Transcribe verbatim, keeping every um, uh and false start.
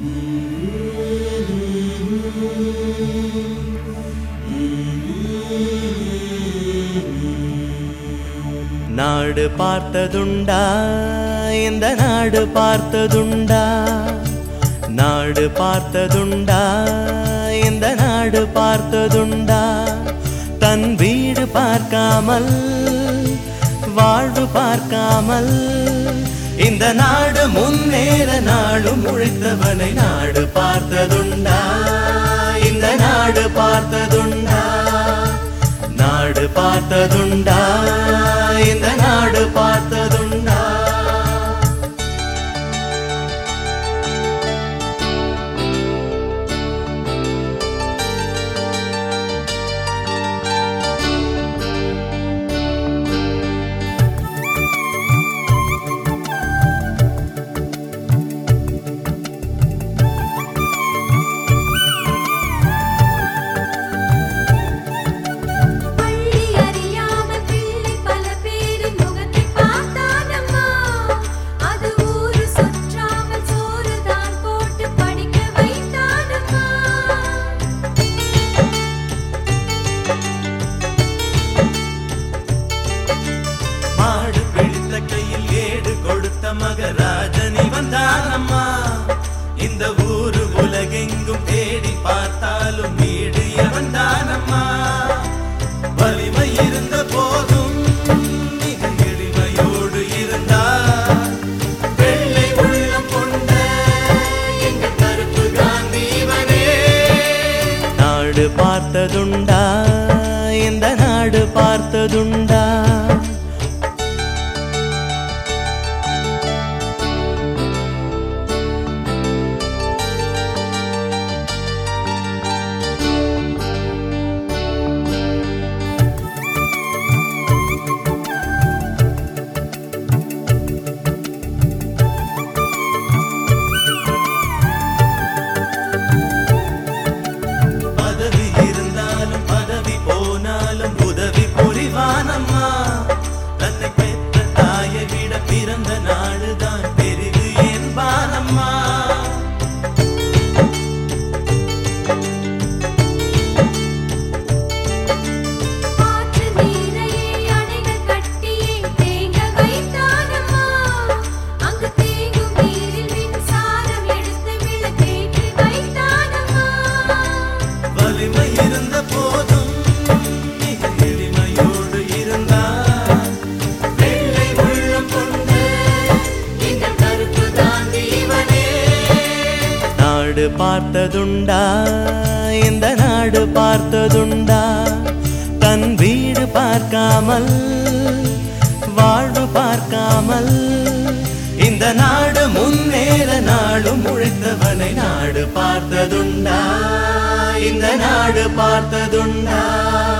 நாடு பார்த்ததுண்டா இந்த நாடு பார்த்ததுண்டா நாடு பார்த்ததுண்டா இந்த நாடு பார்த்ததுண்டா தன் வீடு பார்க்காமல் வாழ்வு பார்க்காமல் இந்த நாடு முன்னேற நாடும் உழைத்தவனை நாடு பார்த்ததுண்டா இந்த நாடு பார்த்ததுண்டா நாடு பார்த்ததுண்டா இந்த நாடு பார்த்ததுண்டா மகராஜனி வந்தானம்மா இந்த ஊரு உலகெங்கும் தேடி பார்த்தாலும் வீடு வந்தானம்மா வலிமை இருந்த போதும் மிக எளிமையோடு இருந்தார் வெள்ளை உள்ளம் கொண்ட எங்க கருப்பு காந்திவனே நாடு பார்த்ததுண்டா இந்த நாடு பார்த்ததுண்டா தன்னை பெற்ற தாயை விட பிறந்த நாடுதான் பெரிது என்பானம்மா வலிமை இருந்த போதும் நாடு பார்த்ததுண்டா இந்த நாடு பார்த்ததுண்டா தன் வீடு பார்க்காமல் வாழ்வு பார்க்காமல் இந்த நாடு முன்னேற நாடும் உழைத்தவனை நாடு பார்த்ததுண்டா இந்த நாடு பார்த்ததுண்டா